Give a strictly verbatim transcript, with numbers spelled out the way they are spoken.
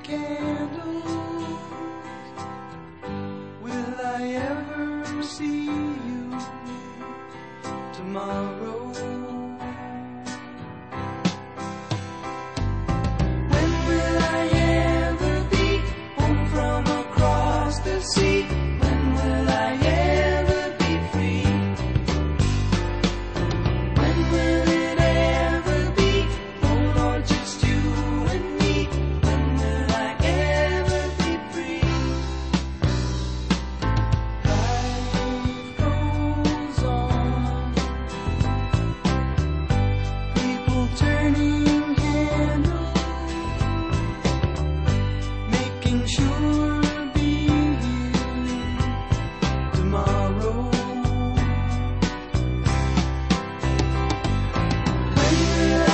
candles. Will I ever see you tomorrow? When will I ever be home from across the sea? When will I ever be free? When will it ever be, oh Lord, just you and me? When will I ever be free? Life goes on, people turning handles, making sure to be here tomorrow. When will